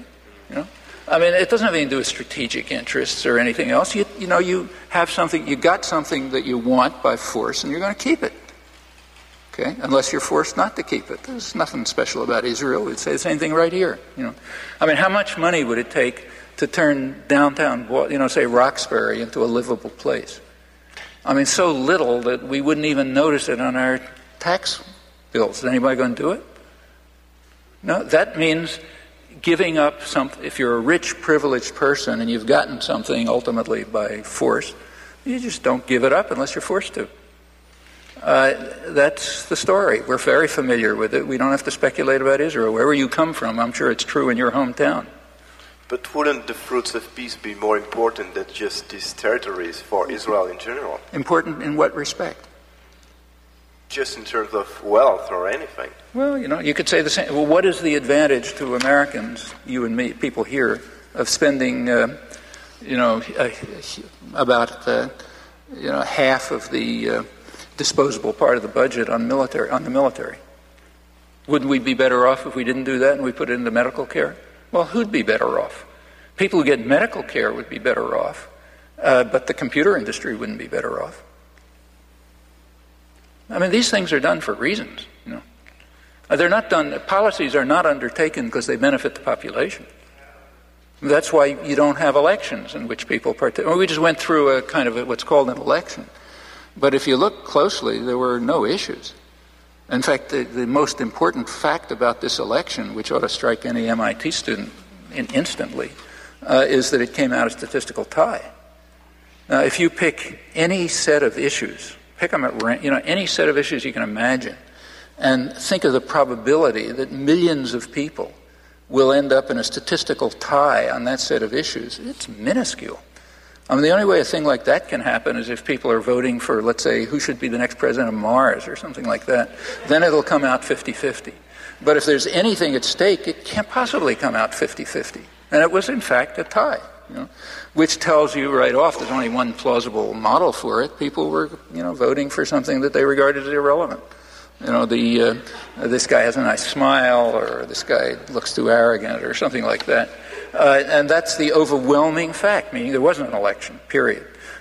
It doesn't have anything to do with strategic interests or anything else. You have something, you got something that you want by force, and you're going to keep it. Okay? Unless you're forced not to keep it. There's nothing special about Israel. We'd say the same thing right here. How much money would it take to turn downtown, say Roxbury, into a livable place? So little that we wouldn't even notice it on our tax bills. Is anybody going to do it? No, that means giving up something. If you're a rich, privileged person and you've gotten something ultimately by force, you just don't give it up unless you're forced to. That's the story. We're very familiar with it. We don't have to speculate about Israel. Wherever you come from, I'm sure it's true in your hometown. But wouldn't the fruits of peace be more important than just these territories for Israel in general? Important in what respect? Just in terms of wealth or anything. Well, you could say the same. Well, what is the advantage to Americans, you and me, people here, of spending, about, half of the disposable part of the budget on the military? Wouldn't we be better off if we didn't do that and we put it into medical care? Well, who'd be better off? People who get medical care would be better off, but the computer industry wouldn't be better off. I mean, these things are done for reasons, you know. They're not done, policies are not undertaken because they benefit the population. That's why you don't have elections in which people participate. Well, we just went through a kind of what's called an election. But if you look closely, there were no issues. In fact, the most important fact about this election, which ought to strike any MIT student instantly, is that it came out a statistical tie. Now, if you pick any set of issues, pick them at random, any set of issues you can imagine, and think of the probability that millions of people will end up in a statistical tie on that set of issues, it's minuscule. I mean, the only way a thing like that can happen is if people are voting for, let's say, who should be the next president of Mars or something like that. Then it'll come out 50-50. But if there's anything at stake, it can't possibly come out 50-50. And it was, in fact, a tie, you know, which tells you right off there's only one plausible model for it. People were, you know, voting for something that they regarded as irrelevant. You know, this guy has a nice smile, or this guy looks too arrogant, or something like that. And that's the overwhelming fact, meaning there wasn't an election, period.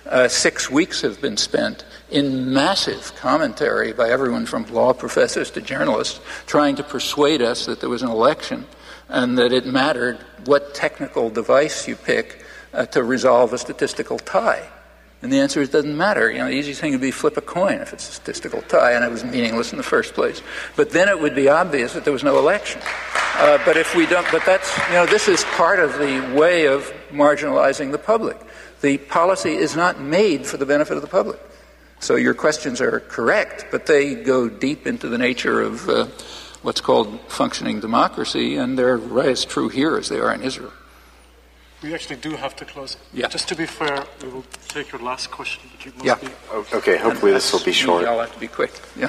6 weeks have been spent in massive commentary by everyone from law professors to journalists trying to persuade us that there was an election and that it mattered what technical device you pick to resolve a statistical tie. And the answer is it doesn't matter. You know, the easy thing would be flip a coin if it's a statistical tie, and it was meaningless in the first place. But then it would be obvious that there was no election. But if we don't, but that's, you know, this is part of the way of marginalizing the public. The policy is not made for the benefit of the public. So your questions are correct, but they go deep into the nature of what's called functioning democracy, and they're right as true here as they are in Israel. We actually do have to close. Yeah. Just to be fair, we will take your last question, but you must be... Okay, hopefully this will be short. I'll have to be quick. Yeah.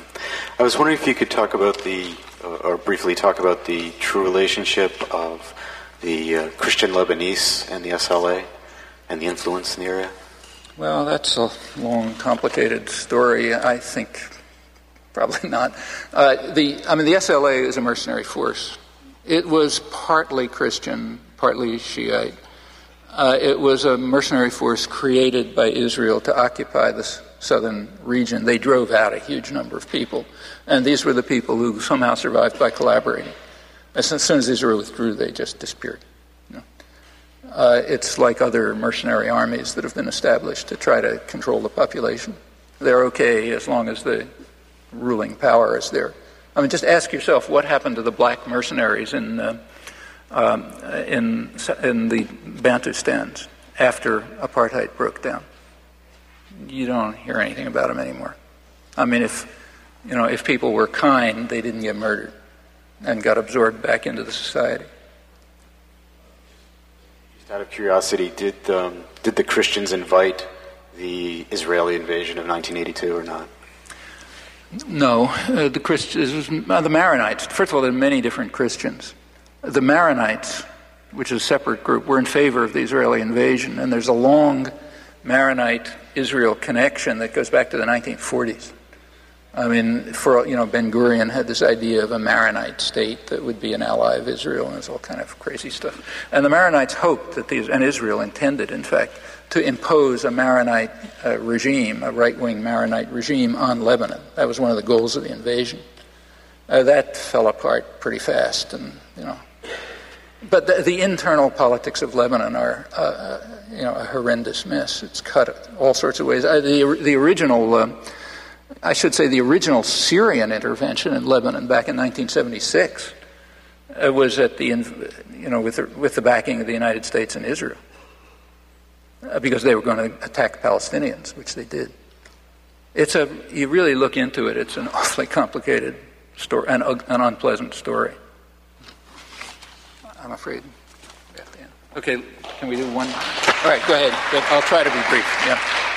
I was wondering if you could talk about or briefly talk about the true relationship of the Christian Lebanese and the SLA and the influence in the area. Well, that's a long, complicated story. I think probably not. The SLA is a mercenary force. It was partly Christian, partly Shiite. It was a mercenary force created by Israel to occupy the southern region. They drove out a huge number of people, and these were the people who somehow survived by collaborating. As soon as Israel withdrew, they just disappeared. You know? It's like other mercenary armies that have been established to try to control the population. They're okay as long as the ruling power is there. I mean, just ask yourself what happened to the black mercenaries in the Bantustans after apartheid broke down. You don't hear anything about them anymore. I mean, if people were kind, they didn't get murdered and got absorbed back into the society. Just out of curiosity, did the Christians invite the Israeli invasion of 1982 or not? No, the Christians, the Maronites. First of all, there are many different Christians. The Maronites, which is a separate group, were in favor of the Israeli invasion, and there's a long Maronite-Israel connection that goes back to the 1940s. I mean, Ben-Gurion had this idea of a Maronite state that would be an ally of Israel, and there's all kind of crazy stuff. And the Maronites hoped that and Israel intended, in fact, to impose a Maronite regime, a right-wing Maronite regime on Lebanon. That was one of the goals of the invasion. That fell apart pretty fast, and But the internal politics of Lebanon are, a horrendous mess. It's cut all sorts of ways. The original Syrian intervention in Lebanon back in 1976 was with the backing of the United States and Israel, because they were going to attack Palestinians, which they did. You really look into it, it's an awfully complicated story, an unpleasant story. I'm afraid. Okay, can we do one? All right, go ahead. I'll try to be brief. Yeah.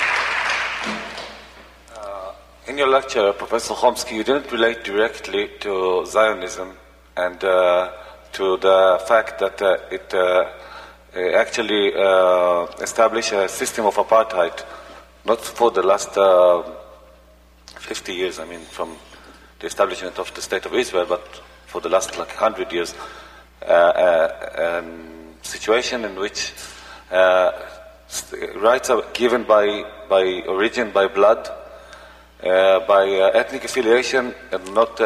In your lecture, Professor Chomsky, you didn't relate directly to Zionism and to the fact that it actually established a system of apartheid, not for the last 50 years, I mean, from the establishment of the State of Israel, but for the last 100 years. situation in which rights are given by origin, by blood, by ethnic affiliation, and not.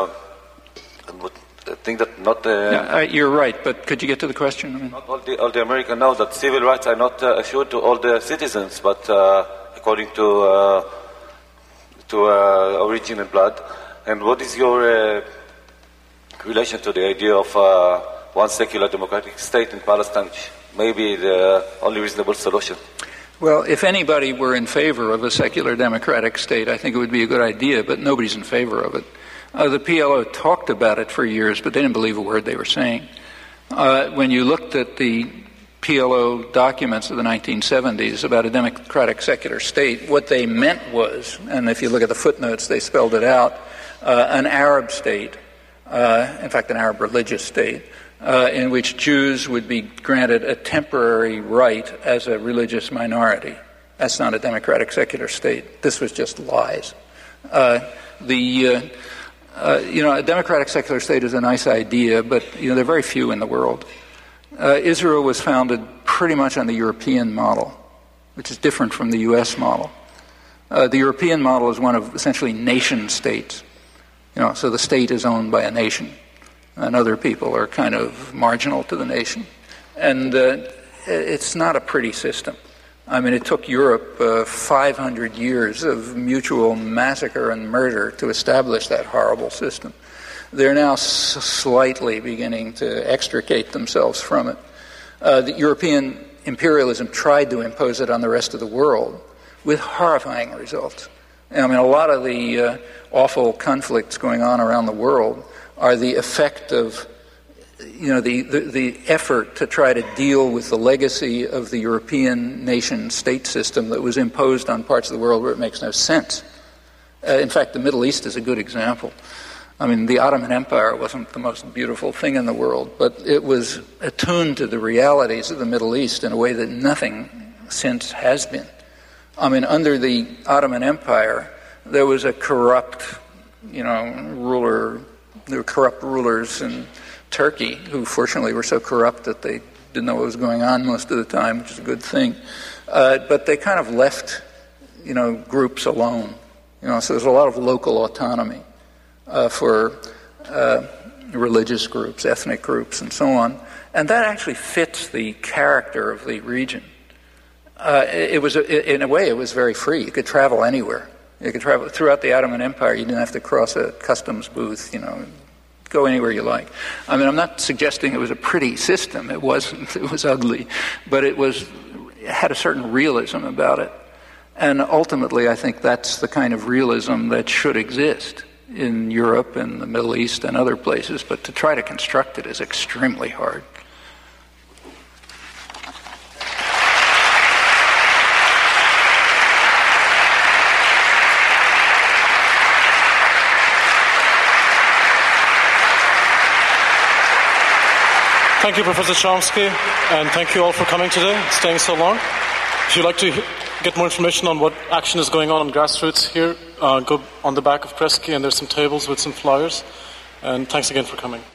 I think that not. You're right, but could you get to the question? I mean, not all the Americans know that civil rights are not assured to all the citizens, but according to origin and blood. And what is your relation to the idea of one secular democratic state in Palestine, which may be the only reasonable solution? Well, if anybody were in favor of a secular democratic state, I think it would be a good idea, but nobody's in favor of it. The PLO talked about it for years, but they didn't believe a word they were saying. When you looked at the PLO documents of the 1970s about a democratic secular state, what they meant was, and if you look at the footnotes, they spelled it out, an Arab state, in fact an Arab religious state, in which Jews would be granted a temporary right as a religious minority. That's not a democratic secular state. This was just lies. A democratic secular state is a nice idea, but there are very few in the world. Israel was founded pretty much on the European model, which is different from the U.S. model. The European model is one of essentially nation states. So the state is owned by a nation, and other people are kind of marginal to the nation. And it's not a pretty system. I mean, it took Europe 500 years of mutual massacre and murder to establish that horrible system. They're now slightly beginning to extricate themselves from it. The European imperialism tried to impose it on the rest of the world with horrifying results. I mean, a lot of the awful conflicts going on around the world are the effect of the effort to try to deal with the legacy of the European nation-state system that was imposed on parts of the world where it makes no sense. In fact, the Middle East is a good example. I mean, the Ottoman Empire wasn't the most beautiful thing in the world, but it was attuned to the realities of the Middle East in a way that nothing since has been. I mean, under the Ottoman Empire, there was a corrupt, ruler. There were corrupt rulers in Turkey, who fortunately were so corrupt that they didn't know what was going on most of the time, which is a good thing. But they kind of left, groups alone. So there's a lot of local autonomy for religious groups, ethnic groups, and so on. And that actually fits the character of the region. In a way, it was very free. You could travel anywhere. You could travel throughout the Ottoman Empire. You didn't have to cross a customs booth, go anywhere you like. I mean, I'm not suggesting it was a pretty system. It wasn't. It was ugly. But it had a certain realism about it. And ultimately, I think that's the kind of realism that should exist in Europe and the Middle East and other places. But to try to construct it is extremely hard. Thank you, Professor Chomsky, and thank you all for coming today, staying so long. If you'd like to get more information on what action is going on grassroots here, go on the back of Kresge, and there's some tables with some flyers. And thanks again for coming.